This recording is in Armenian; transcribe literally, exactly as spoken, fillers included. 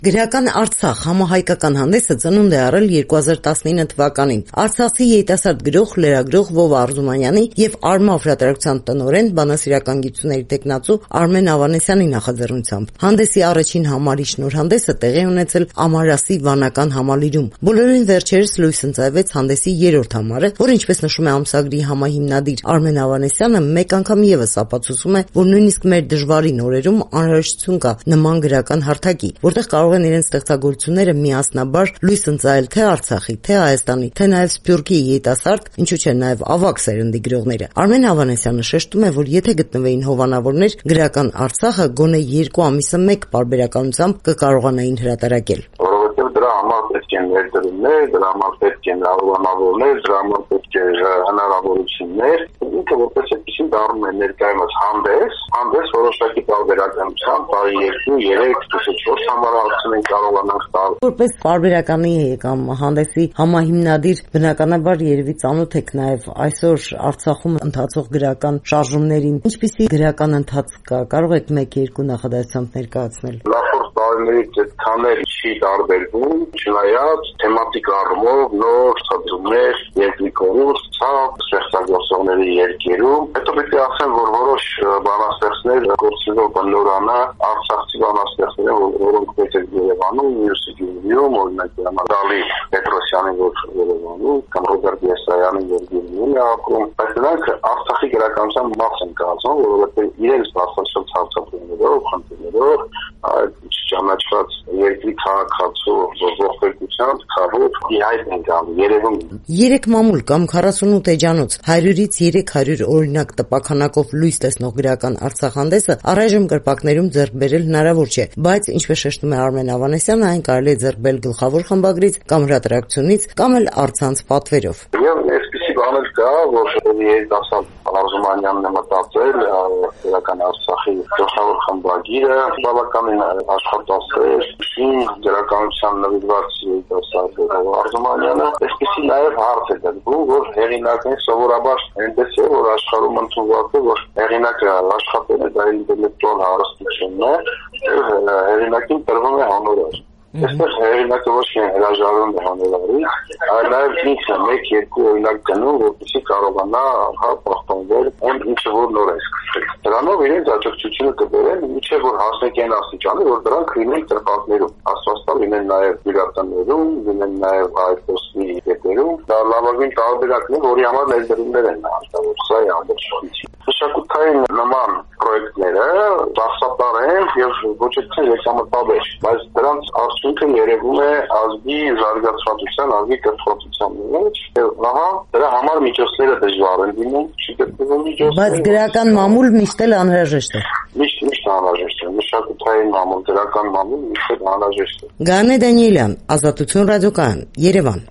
Գրական Արցախ համահայկական հանդեսը ծնունդ է առել երկու հազար տասնինը թվականին։ Արցախի երիտասարդ գրող, լրագրող Վովա Արզումանյանի եւ Արմավ հրատարակության տնօրեն, բանասիրական գիտությունների տեխնացու Արմեն Ավանեսյանի նախաձեռնությամբ։ Հանդեսի առաջին համարի շնորհանդեսը տեղի ունեցել Ամարասի վանական համալիրում։ Բոլորին վերջերս լույս ընծայվեց հանդեսի երրորդ համարը, որ ինչպես նշում է ամսագրի համահիմնադիր Արմեն Ավանեսյանը, մեկ անգամ եւս ապացուցում է, որ նույնիսկ մեր դժվարին օրերում անհրաժեշտություն կա նման գրական հարթակի, որտեղ կարող են իրենց ստեղծագործությունները միասնաբար լույս ընծայել թե Արցախի, թե Հայաստանի, թե նաև Սփյուռքի երիտասարդ, ինչու՞ չէ նաև ավագ սերնդի գրողները։ Արմեն Ավանեսյանը շեշտում է, որ եթե գտնվեին հովանավորներ, գրական Արցախը գոնե երկու ամիսը մեկ պարբերականությամբ կկարողանային հրատարակել։ Դրա համար պետք են ներդրումներ, դրա համար պետք են հովանավորներ, դրա համար պետք է հնարավորություններ։ Ինքը որպես այդպեսին դառնում է ներկայումս հանդես, հանդես որոշակի տարբերականությամբ տարի երկու, երեք, չորս համարացում են կարողանանք տալ։ Որպես պարբերականի կամ հանդեսի համահիմնադիր, բնականաբար երևի ծանոթ եք նաև այսօր Արցախում ընթացող գրական շարժումներին։ Ինչպիսի գրական ընթացք կա, կարող եք մեկ-երկու նախադասությամբ ներկայացնել։ Տարիներից այդքաներ չի տարբերվում, չնայած թեմատիկ առումով նոր ցուցադրումներ, երկրի կորուստ, ցավ, ստեղծագործողների երկերում։ Հետո պետք է ասեմ, որ որոշ բանաստեղծներ գործելով բնորանա արցախցի բանաստեղծներ, որոնք պետք է Երևանում, մյուսը Գյումրիում, օրինակ Դալի Պետրոսյանի որ Երևանում, կամ Ռոբերտ Եսայանի որ Գյումրիում է ապրում, բայց նրանք Արցախի գրականության մաս են կազմում, որովհետև իրենց բացասած հարցադրումներով, խնդիրներով, ճանաչված երկրի քաղաքացու ողբերգությամբ խաղով իհայտ են գալու Երևանում։ Երեք մամուլ կամ քառասունութ էջանոց հարյուրից երեք հարյուր օրինակ տպաքանակով լույս տեսնող գրական Արցախ հանդեսը առայժմ կրպակներում ձեռք բերել հնարավոր չէ, բայց ինչպես շեշտում է Արմեն Ավանեսյանը, այն կարելի է ձեռք բերել գլխավոր խմբագրից կամ հրատարակությունից կամ էլ առցանց պատվերով։ Բաներ կա, որ երիտասարդ Արզումանյանն է մտածել գրական Արցախի գլխավոր խմբագիրը, բավականին աշխատասեր, շին գրականության նվիրված երիտասարդ Արզումանյանը, այսպեսի նաև հարց է դրվում, որ հեղինակն սովորաբար այնպես է, որ աշխարհում ընդունված է, որ հեղինակը աշխատել է դա ինտելեկտուալ հարստությունն է, հեղինակին տրվում է հոնորար։ Այստեղ հեղինակը ոչ միայն հրաժարվում է հոնորարից, այլ նաև ինքը մեկ-երկու օրինակ գնում, որպեսզի կարողանա պահպանվել այն ինչը որ նոր է սկսել։ Դրանով իրենց աջակցությունը կբերեն, մինչև որ հասնեք այն աստիճանի, որ դրանք լինեն տրպակներում, աստվածտալ լինեն նաև բյուրականներում, լինեն նաև այդպիսի կետերում։ Դա լավագույն տարբերակն է, որի համար ներդրումներ են հարկավոր, սա է ամբողջ խնդիրը։ Մշակութային նման պրոյեկտները դասատար են եւ ոչ թե եկամտաբեր, բայց դրանց արդյունքը երևում է ազգի զարգացվածության, ազգի կրթվածության մեջ, եւ ահա դրա համար միջոցները դժվար են լինում, չի գտնվում միջոցներ։ Բայց գրական մամուլ միշտ էլ անհրաժեշտ է։ Միշտ միշտ անհրաժեշտ է, մշակութային մամուլ, գրական մամուլ միշտ անհրաժեշտ է։ Գանե Դանիելյան, Ազատություն ռադիոկայան, Երևան։